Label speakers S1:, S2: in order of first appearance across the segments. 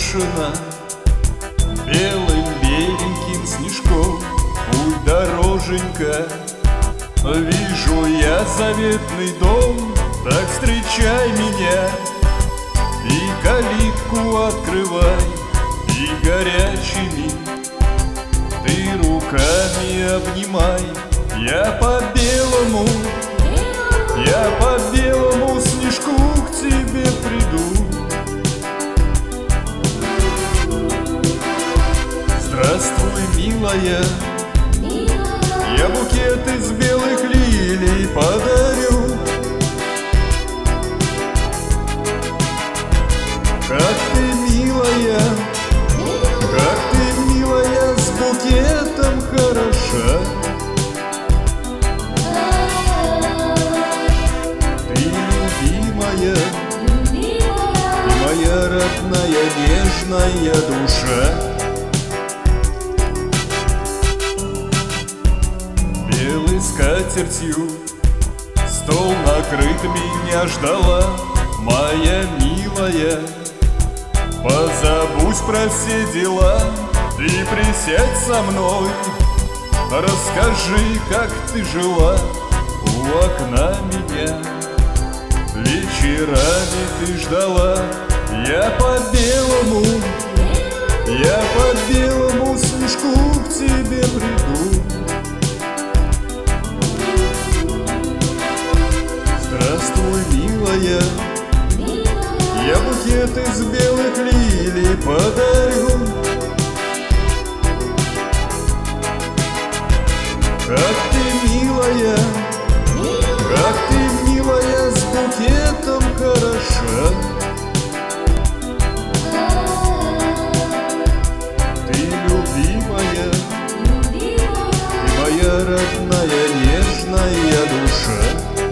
S1: украшена белым беленьким снежком. Путь дороженька, вижу я заветный дом, так встречай меня и калитку открывай, и горячими ты руками обнимай. Я по белому снежку к тебе приду. Здравствуй, милая, я букет из белых лилий подарю. Как ты милая, с букетом хороша. Ты любимая, ты моя родная нежная душа. Белой скатертью стол накрыт, меня ждала моя милая. Позабудь про все дела и присядь со мной. Расскажи, как ты жила у окна меня. Вечерами ты ждала, я по белому снежку к тебе приду. Здравствуй, милая, я букет из белых лилий подарю. Как ты милая, с букетом хороша. Ты любимая, ты моя родная нежная душа.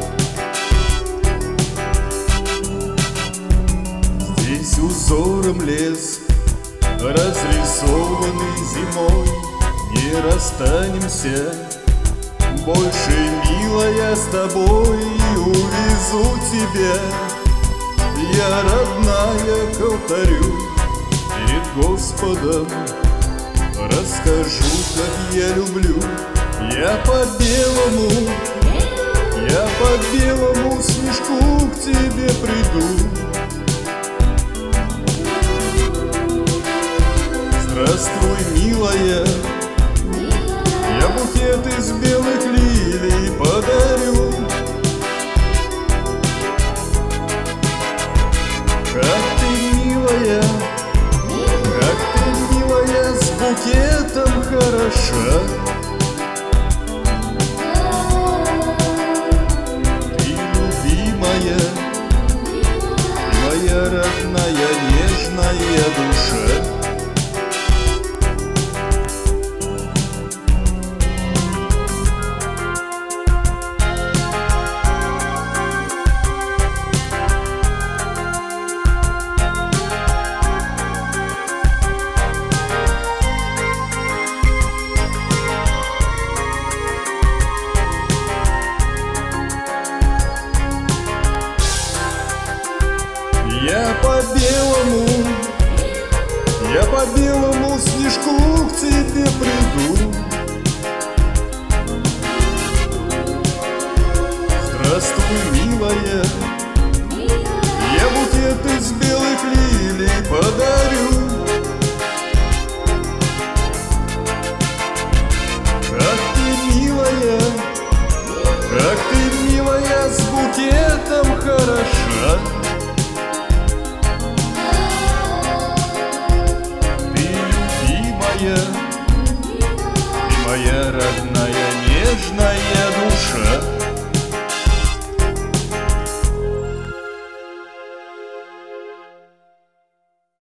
S1: Здесь узором лес, разрисованный зимой, не расстанемся больше, милая, с тобой. Увезу тебя я, родная, к алтарю перед Господом. Расскажу, как я люблю. Я по белому снежку к тебе приду. Здравствуй, милая, я букет из белых лилий подарю. Как ты милая, с букетом хороша. Ты любимая, ты моя родная нежная душа. Я по белому снежку к тебе приду. Здравствуй, милая, я букет из белых лилий подарю. Как ты милая, с букетом хороша. Ты любимая,